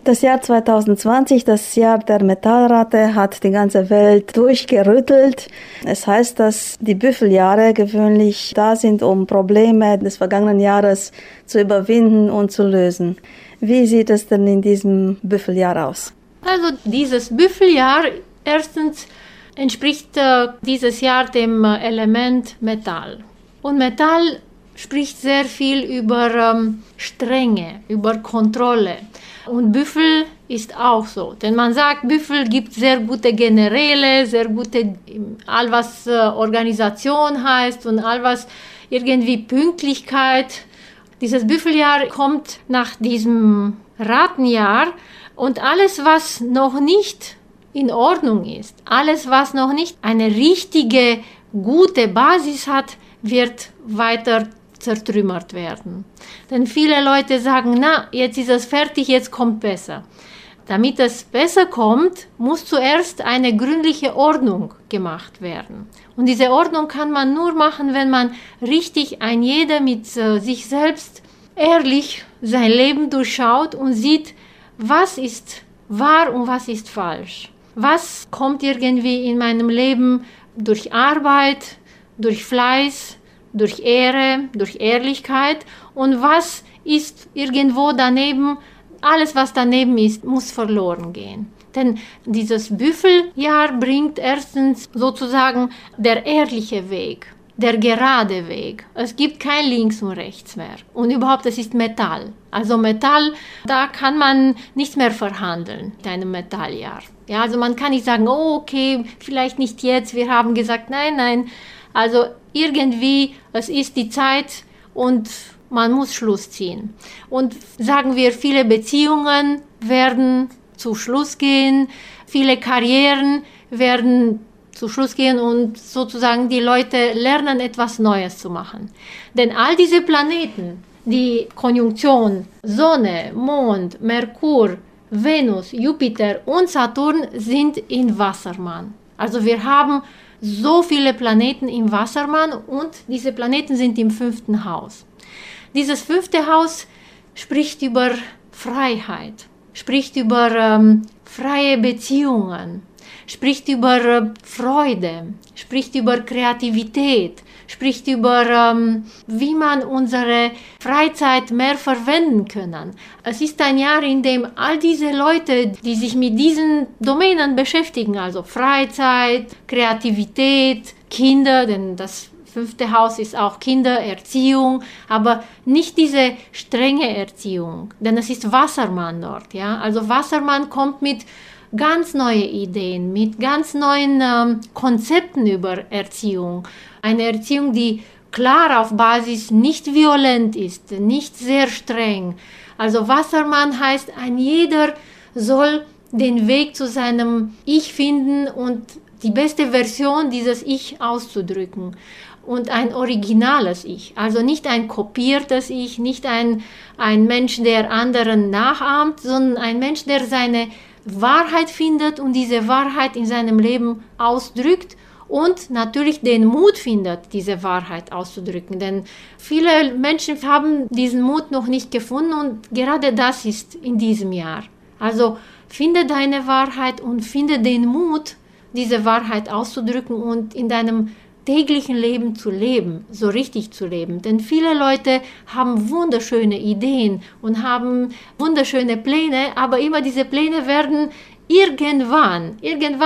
Das Jahr 2020, das Jahr der Metallratte, hat die ganze Welt durchgerüttelt. Es heißt, dass die Büffeljahre gewöhnlich da sind, um Probleme des vergangenen Jahres zu überwinden und zu lösen. Wie sieht es denn in diesem Büffeljahr aus? Also dieses Büffeljahr, erstens entspricht dieses Jahr dem Element Metall. Und Metall spricht sehr viel über Strenge, über Kontrolle. Und Büffel ist auch so. Denn man sagt, Büffel gibt sehr gute Generäle, sehr gute, all was Organisation heißt und all was irgendwie Pünktlichkeit. Dieses Büffeljahr kommt nach diesem Rattenjahr und alles, was noch nicht in Ordnung ist, alles, was noch nicht eine richtige, gute Basis hat, wird weiter zertrümmert werden. Denn viele Leute sagen, na, jetzt ist es fertig, jetzt kommt besser. Damit es besser kommt, muss zuerst eine gründliche Ordnung gemacht werden. Und diese Ordnung kann man nur machen, wenn man richtig ein jeder mit sich selbst ehrlich sein Leben durchschaut und sieht, was ist wahr und was ist falsch. Was kommt irgendwie in meinem Leben durch Arbeit, durch Fleiß, durch Ehre, durch Ehrlichkeit und was ist irgendwo daneben, alles was daneben ist, muss verloren gehen. Denn dieses Büffeljahr bringt erstens sozusagen der ehrliche Weg, der gerade Weg. Es gibt kein Links und rechts mehr. Und überhaupt, es ist Metall. Also Metall, da kann man nichts mehr verhandeln in einem Metalljahr. Ja, also man kann nicht sagen, oh okay, vielleicht nicht jetzt, wir haben gesagt, nein. Also irgendwie, es ist die Zeit und man muss Schluss ziehen. Und sagen wir, viele Beziehungen werden zu Schluss gehen, viele Karrieren werden zu Schluss gehen und sozusagen die Leute lernen, etwas Neues zu machen. Denn all diese Planeten, die Konjunktion, Sonne, Mond, Merkur, Venus, Jupiter und Saturn sind in Wassermann. Also wir haben so viele Planeten im Wassermann und diese Planeten sind im 5. Haus. Dieses 5. Haus spricht über Freiheit, spricht über freie Beziehungen, spricht über Freude, spricht über Kreativität, spricht über, wie man unsere Freizeit mehr verwenden können. Es ist ein Jahr, in dem all diese Leute, die sich mit diesen Domänen beschäftigen, also Freizeit, Kreativität, Kinder, denn das 5. Haus ist auch Kindererziehung, aber nicht diese strenge Erziehung, denn es ist Wassermann dort. Ja? Also Wassermann kommt mit ganz neuen Ideen, mit ganz neuen Konzepten über Erziehung. Eine Erziehung, die klar auf Basis nicht violent ist, nicht sehr streng. Also Wassermann heißt, ein jeder soll den Weg zu seinem Ich finden und die beste Version dieses Ich auszudrücken. Und ein originales Ich, also nicht ein kopiertes Ich, nicht ein Mensch, der anderen nachahmt, sondern ein Mensch, der seine Wahrheit findet und diese Wahrheit in seinem Leben ausdrückt und natürlich den Mut findet, diese Wahrheit auszudrücken. Denn viele Menschen haben diesen Mut noch nicht gefunden und gerade das ist in diesem Jahr. Also finde deine Wahrheit und finde den Mut, diese Wahrheit auszudrücken und in deinem täglichen Leben zu leben, so richtig zu leben. Denn viele Leute haben wunderschöne Ideen und haben wunderschöne Pläne, aber immer diese Pläne werden irgendwann,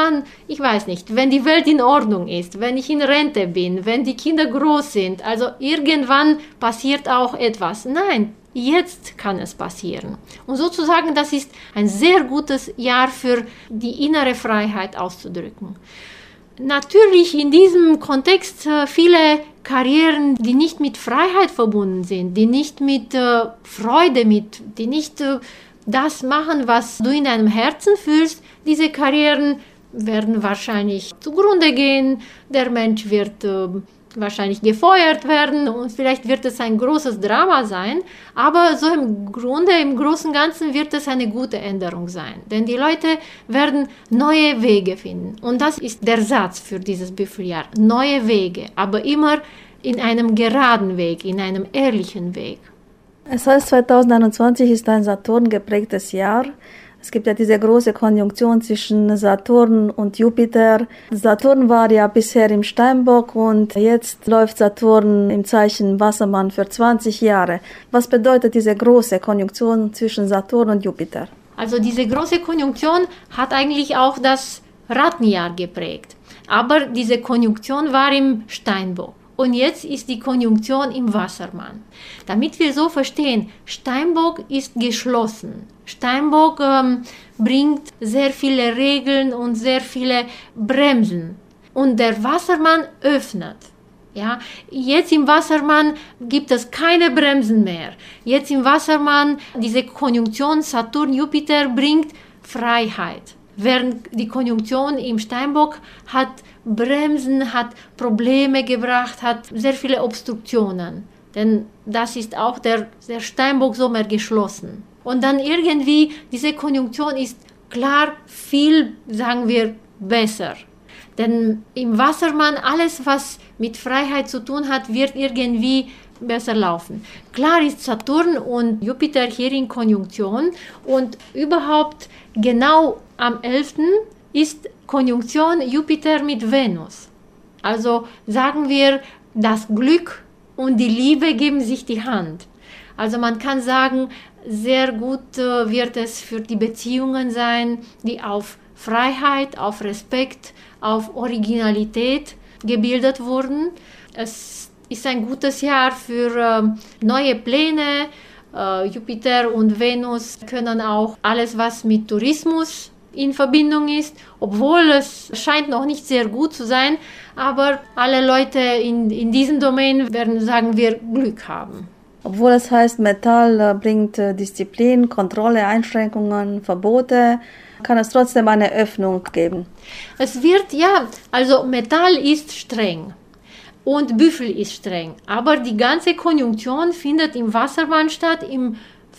ich weiß nicht, wenn die Welt in Ordnung ist, wenn ich in Rente bin, wenn die Kinder groß sind, also irgendwann passiert auch etwas. Nein, jetzt kann es passieren. Und sozusagen, das ist ein sehr gutes Jahr für die innere Freiheit auszudrücken. Natürlich in diesem Kontext viele Karrieren, die nicht mit Freiheit verbunden sind, die nicht mit Freude, die nicht das machen, was du in deinem Herzen fühlst, diese Karrieren werden wahrscheinlich zugrunde gehen, der Mensch wird wahrscheinlich gefeuert werden und vielleicht wird es ein großes Drama sein, aber so im Grunde, im Großen und Ganzen wird es eine gute Änderung sein, denn die Leute werden neue Wege finden und das ist der Satz für dieses Büffeljahr, neue Wege, aber immer in einem geraden Weg, in einem ehrlichen Weg. Es heißt, 2021 ist ein Saturn geprägtes Jahr. Es gibt ja diese große Konjunktion zwischen Saturn und Jupiter. Saturn war ja bisher im Steinbock und jetzt läuft Saturn im Zeichen Wassermann für 20 Jahre. Was bedeutet diese große Konjunktion zwischen Saturn und Jupiter? Also diese große Konjunktion hat eigentlich auch das Rattenjahr geprägt. Aber diese Konjunktion war im Steinbock. Und jetzt ist die Konjunktion im Wassermann. Damit wir so verstehen, Steinbock ist geschlossen. Steinbock bringt sehr viele Regeln und sehr viele Bremsen. Und der Wassermann öffnet. Ja, jetzt im Wassermann gibt es keine Bremsen mehr. Jetzt im Wassermann, diese Konjunktion Saturn-Jupiter bringt Freiheit. Während die Konjunktion im Steinbock hat Bremsen, hat Probleme gebracht, hat sehr viele Obstruktionen. Denn das ist auch der Steinbock-Sommer geschlossen. Und dann irgendwie, diese Konjunktion ist klar viel, sagen wir, besser. Denn im Wassermann, alles, was mit Freiheit zu tun hat, wird irgendwie besser laufen. Klar ist Saturn und Jupiter hier in Konjunktion und überhaupt genau am 11. ist Konjunktion Jupiter mit Venus. Also sagen wir, das Glück und die Liebe geben sich die Hand. Also man kann sagen, sehr gut wird es für die Beziehungen sein, die auf Freiheit, auf Respekt, auf Originalität gebildet wurden. Es ist ein gutes Jahr für neue Pläne. Jupiter und Venus können auch alles, was mit Tourismus in Verbindung ist, obwohl es scheint noch nicht sehr gut zu sein, aber alle Leute in diesem Domain werden, sagen wir, Glück haben. Obwohl es heißt, Metall bringt Disziplin, Kontrolle, Einschränkungen, Verbote, kann es trotzdem eine Öffnung geben. Es wird, ja, also Metall ist streng und Büffel ist streng, aber die ganze Konjunktion findet im Wassermann statt, im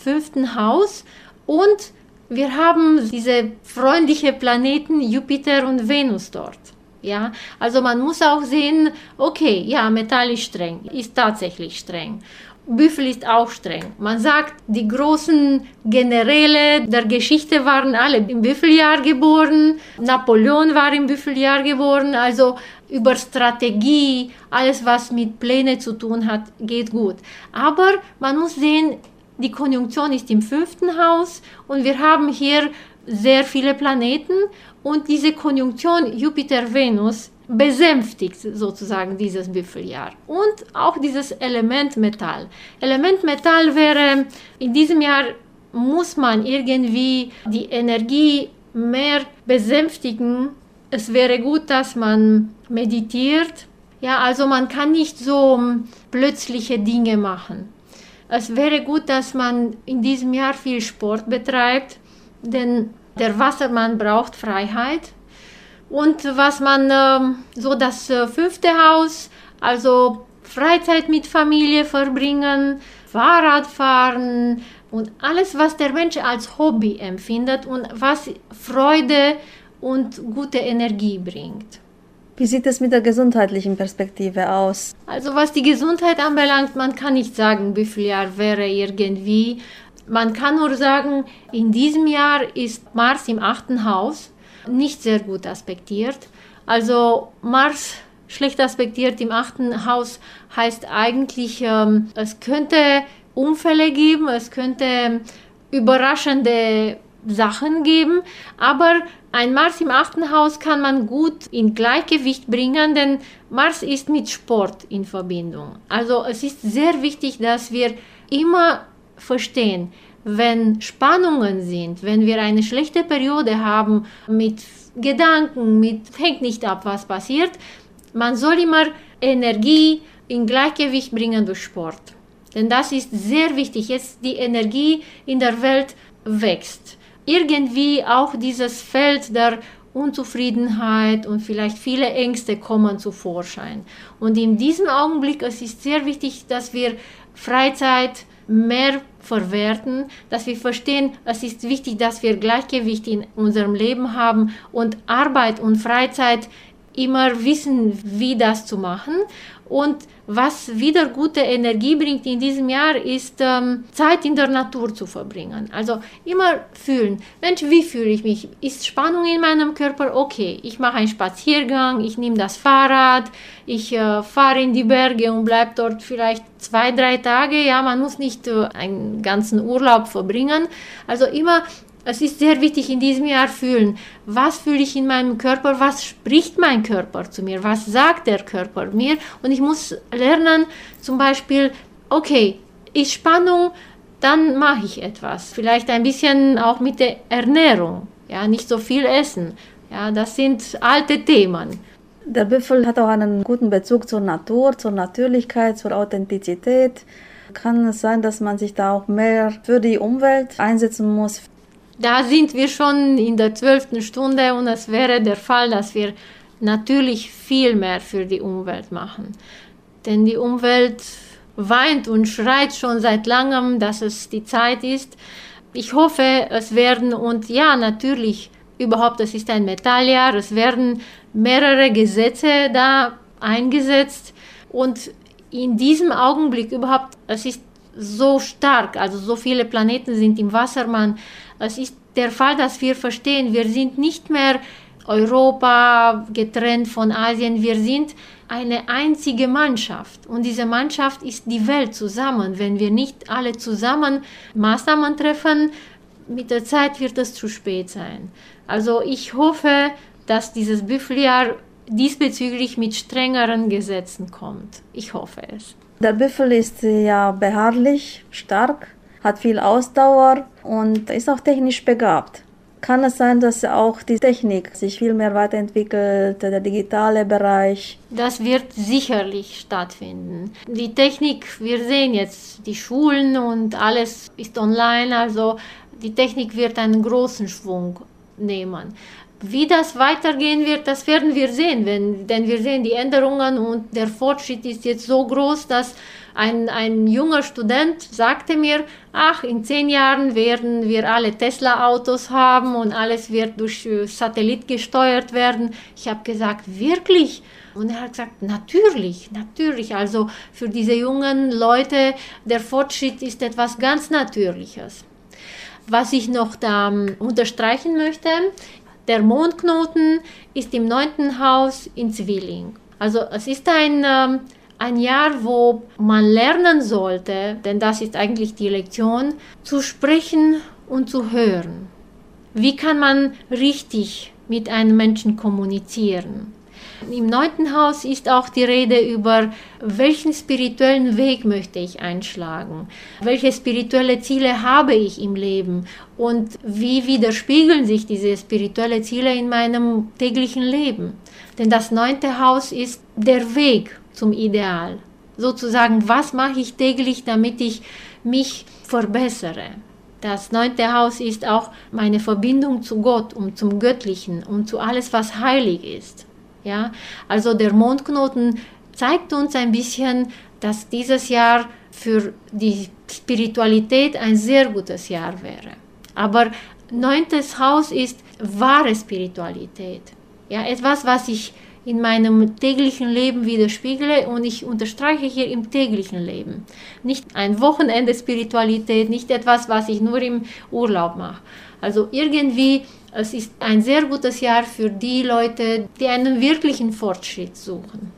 5. Haus und wir haben diese freundlichen Planeten Jupiter und Venus dort. Ja, also man muss auch sehen, okay, ja, Metall ist streng, ist tatsächlich streng. Büffel ist auch streng. Man sagt, die großen Generäle der Geschichte waren alle im Büffeljahr geboren. Napoleon war im Büffeljahr geboren. Also über Strategie, alles was mit Plänen zu tun hat, geht gut. Aber man muss sehen, die Konjunktion ist im 5. Haus und wir haben hier sehr viele Planeten und diese Konjunktion Jupiter-Venus besänftigt sozusagen dieses Büffeljahr. Und auch dieses Element Metall. Element Metall wäre, in diesem Jahr muss man irgendwie die Energie mehr besänftigen. Es wäre gut, dass man meditiert. Ja, also man kann nicht so plötzliche Dinge machen. Es wäre gut, dass man in diesem Jahr viel Sport betreibt, denn der Wassermann braucht Freiheit. Und was man, so das 5. Haus, also Freizeit mit Familie verbringen, Fahrrad fahren und alles, was der Mensch als Hobby empfindet und was Freude und gute Energie bringt. Wie sieht es mit der gesundheitlichen Perspektive aus? Also was die Gesundheit anbelangt, man kann nicht sagen, Büffeljahr wäre irgendwie. Man kann nur sagen, in diesem Jahr ist Mars im 8. Haus nicht sehr gut aspektiert. Also Mars schlecht aspektiert im 8. Haus heißt eigentlich, es könnte Unfälle geben, es könnte überraschende Sachen geben, aber ein Mars im 8. Haus kann man gut in Gleichgewicht bringen, denn Mars ist mit Sport in Verbindung. Also es ist sehr wichtig, dass wir immer verstehen, wenn Spannungen sind, wenn wir eine schlechte Periode haben mit Gedanken, hängt nicht ab, was passiert, man soll immer Energie in Gleichgewicht bringen durch Sport. Denn das ist sehr wichtig. Jetzt die Energie in der Welt wächst. Irgendwie auch dieses Feld der Unzufriedenheit und vielleicht viele Ängste kommen zu Vorschein. Und in diesem Augenblick es ist sehr wichtig, dass wir Freizeit mehr verwerten, dass wir verstehen, es ist wichtig, dass wir Gleichgewicht in unserem Leben haben und Arbeit und Freizeit immer wissen, wie das zu machen. Und was wieder gute Energie bringt in diesem Jahr, ist Zeit in der Natur zu verbringen. Also immer fühlen, Mensch, wie fühle ich mich? Ist Spannung in meinem Körper? Okay, ich mache einen Spaziergang, ich nehme das Fahrrad, ich fahre in die Berge und bleibe dort vielleicht 2-3 Tage. Ja, man muss nicht einen ganzen Urlaub verbringen. Also immer, es ist sehr wichtig in diesem Jahr fühlen, was fühle ich in meinem Körper, was spricht mein Körper zu mir, was sagt der Körper mir, und ich muss lernen, zum Beispiel, okay, ist Spannung, dann mache ich etwas, vielleicht ein bisschen auch mit der Ernährung, ja, nicht so viel essen, ja, das sind alte Themen. Der Büffel hat auch einen guten Bezug zur Natur, zur Natürlichkeit, zur Authentizität. Kann es sein, dass man sich da auch mehr für die Umwelt einsetzen muss? Da sind wir schon in der 12. Stunde und es wäre der Fall, dass wir natürlich viel mehr für die Umwelt machen. Denn die Umwelt weint und schreit schon seit langem, dass es die Zeit ist. Ich hoffe, es werden, und ja, natürlich, überhaupt, es ist ein Metalljahr, es werden mehrere Gesetze da eingesetzt, und in diesem Augenblick überhaupt, es ist so stark, also so viele Planeten sind im Wassermann. Es ist der Fall, dass wir verstehen, wir sind nicht mehr Europa getrennt von Asien, wir sind eine einzige Mannschaft, und diese Mannschaft ist die Welt zusammen. Wenn wir nicht alle zusammen Maßnahmen treffen, mit der Zeit wird es zu spät sein. Also ich hoffe, dass dieses Büffeljahr diesbezüglich mit strengeren Gesetzen kommt. Ich hoffe es. Der Büffel ist ja beharrlich, stark, hat viel Ausdauer und ist auch technisch begabt. Kann es sein, dass auch die Technik sich viel mehr weiterentwickelt, der digitale Bereich? Das wird sicherlich stattfinden. Die Technik, wir sehen jetzt die Schulen und alles ist online, also die Technik wird einen großen Schwung nehmen. Wie das weitergehen wird, das werden wir sehen, denn wir sehen die Änderungen und der Fortschritt ist jetzt so groß, dass ein junger Student sagte mir, ach, in 10 Jahren werden wir alle Tesla-Autos haben und alles wird durch Satellit gesteuert werden. Ich habe gesagt, wirklich? Und er hat gesagt, natürlich. Also für diese jungen Leute, der Fortschritt ist etwas ganz Natürliches. Was ich noch da unterstreichen möchte, der Mondknoten ist im 9. Haus in Zwilling. Also es ist ein Jahr, wo man lernen sollte, denn das ist eigentlich die Lektion, zu sprechen und zu hören. Wie kann man richtig mit einem Menschen kommunizieren? Im 9. Haus ist auch die Rede über, welchen spirituellen Weg möchte ich einschlagen, welche spirituelle Ziele habe ich im Leben und wie widerspiegeln sich diese spirituellen Ziele in meinem täglichen Leben. Denn das 9. Haus ist der Weg zum Ideal. Sozusagen, was mache ich täglich, damit ich mich verbessere? Das 9. Haus ist auch meine Verbindung zu Gott und zum Göttlichen und zu alles, was heilig ist. Ja, also der Mondknoten zeigt uns ein bisschen, dass dieses Jahr für die Spiritualität ein sehr gutes Jahr wäre. Aber 9. Haus ist wahre Spiritualität. Ja, etwas, was ich in meinem täglichen Leben widerspiegle, und ich unterstreiche hier im täglichen Leben. Nicht ein Wochenende Spiritualität, nicht etwas, was ich nur im Urlaub mache. Also irgendwie, es ist ein sehr gutes Jahr für die Leute, die einen wirklichen Fortschritt suchen.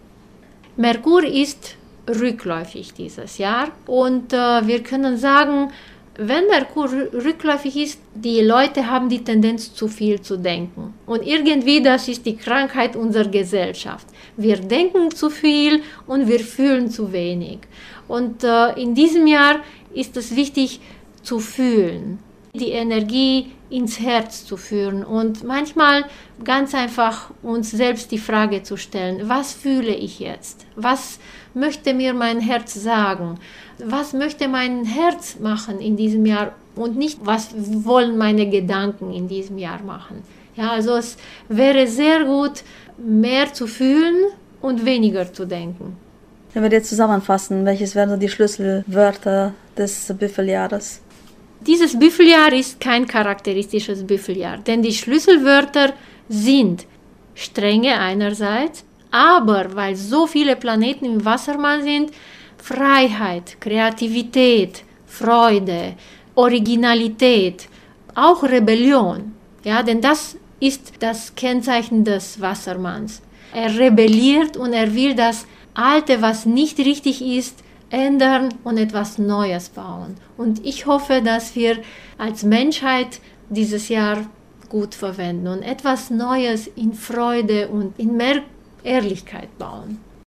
Merkur ist rückläufig dieses Jahr, und wir können sagen, wenn Merkur rückläufig ist, die Leute haben die Tendenz, zu viel zu denken. Und irgendwie, das ist die Krankheit unserer Gesellschaft. Wir denken zu viel und wir fühlen zu wenig. Und in diesem Jahr ist es wichtig zu fühlen, die Energie ins Herz zu führen und manchmal ganz einfach uns selbst die Frage zu stellen, was fühle ich jetzt? Was möchte mir mein Herz sagen? Was möchte mein Herz machen in diesem Jahr und nicht, was wollen meine Gedanken in diesem Jahr machen? Ja, also es wäre sehr gut, mehr zu fühlen und weniger zu denken. Wenn wir jetzt zusammenfassen, welches wären so die Schlüsselwörter des Büffeljahres? Dieses Büffeljahr ist kein charakteristisches Büffeljahr, denn die Schlüsselwörter sind Strenge einerseits, aber weil so viele Planeten im Wassermann sind, Freiheit, Kreativität, Freude, Originalität, auch Rebellion. Ja, denn das ist das Kennzeichen des Wassermanns. Er rebelliert und er will das Alte, was nicht richtig ist, ändern und etwas Neues bauen. Und ich hoffe, dass wir als Menschheit dieses Jahr gut verwenden und etwas Neues in Freude und in mehr Ehrlichkeit bauen.